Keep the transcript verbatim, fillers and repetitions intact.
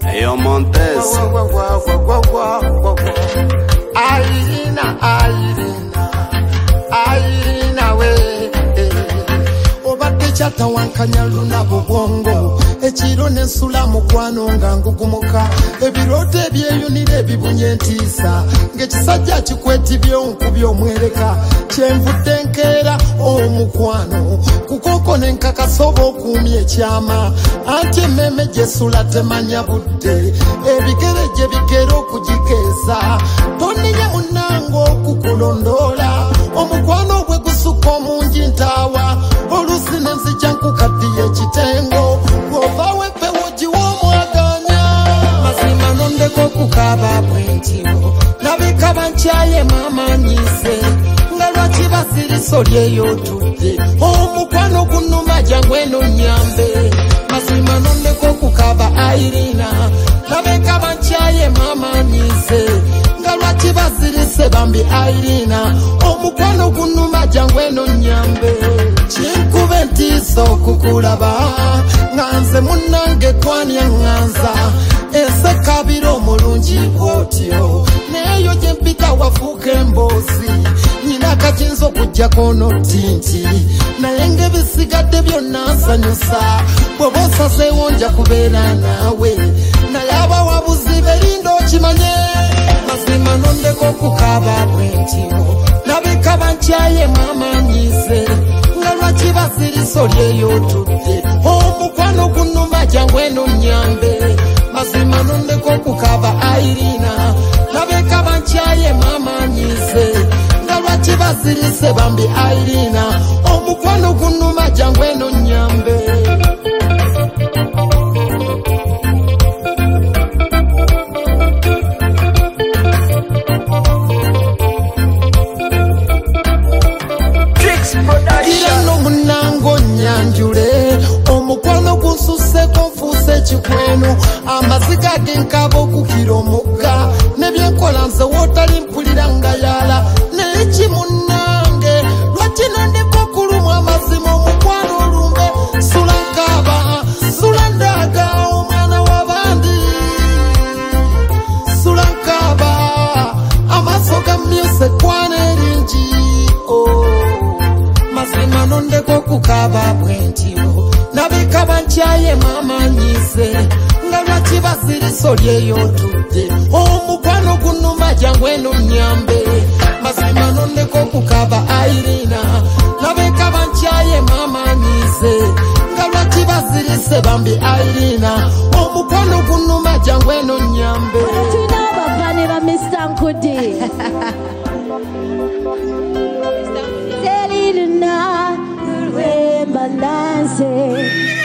Yo Montes. Irina, Irina, Irina we. Obadde chata wankanya luna bubongo. Echiro nensula mukwano nga ngugumuka. Ebirote byeyunire ebibunye ntiisa. Ng'ekisajja kikwetibye onkubye omwereka. Kyenvudde nkeera omukwano. Kukoko nenkakasoba okuumya ekyama. Anti emmeme gyesula temanya budde. Ebigere gye bigera okugikeeza. Toniye munnango okukulondoola. Omukwano gwe gusukka omungi ntaawa. Oluusi nenzija nkukaddiye ekitengo. Gwovawo empewo giwoomwaganya. Mazima nondeko okukaaba bwentyo. Nabika bankyaye maama nyiise. Nga lwaki basiriso lyeyotudde. Omukwano gunnuma jangu eno nnyambe. Mazima nondeko okukaaba Irina. Nabika bankyaye maama nyiise. Nga lwaki basirise bambi Irina. Omukwano gunnuma jangu eno nnyambe. Kinkube ntiisa okukulaba. Nganze munnange kwanya nganza. Ensekabira omulungi bwotyo. Neyo gye mpita wafuuka emboozi. Nina akayinza okuggyako n'otinti. Naye ng'ebisigadde byonna nsanyusa. Bw'oba osazeewo nja kubeera naawe. Naye abawabuzi berinda okimanye. Mazima nondeko okukaaba bwentyo. Nabika bankyaye maama nyiise. Nga lwaki basiriso lyeyotudde. Omukwano gunnuma jangu eno nnyambe. Mazima nondeko okukaaba Irina. Nabika bankyaye maama nyiise. Nga lwaki basirise bambi Irina. Omukwano gunnuma jangu eno nnyambe. Irano munango nyanjule. Omukwano gususeko nfuuse kikweno. Amaziga genkaba okukira omugga. Nebyenkola nze wootali mpulira nga yala. Neeki munnange lwaki nondeko okulumwa amazima omukwano olumbe. Sula nkaba, sula ndaga omwana w'abandi. Sula nkaba amaaso gammyuse ekwana eringi. Oh. Mazima nondeko okukaaba bwentyo. Nabika bankyaye maama nyiise. Nga lwaki basiriso lyeyotudde. Omukwano gunnuma jangu eno nnyambe. Mazima nondeko okukaaba Irina. Nabika bankyaye maama nyiise. Nga lwaki basirise bambi Irina. Omukwano gunnuma jangu eno nnyambe. Tulina abavane ba Mister Nkudi. Selina, Rwemba Nancy.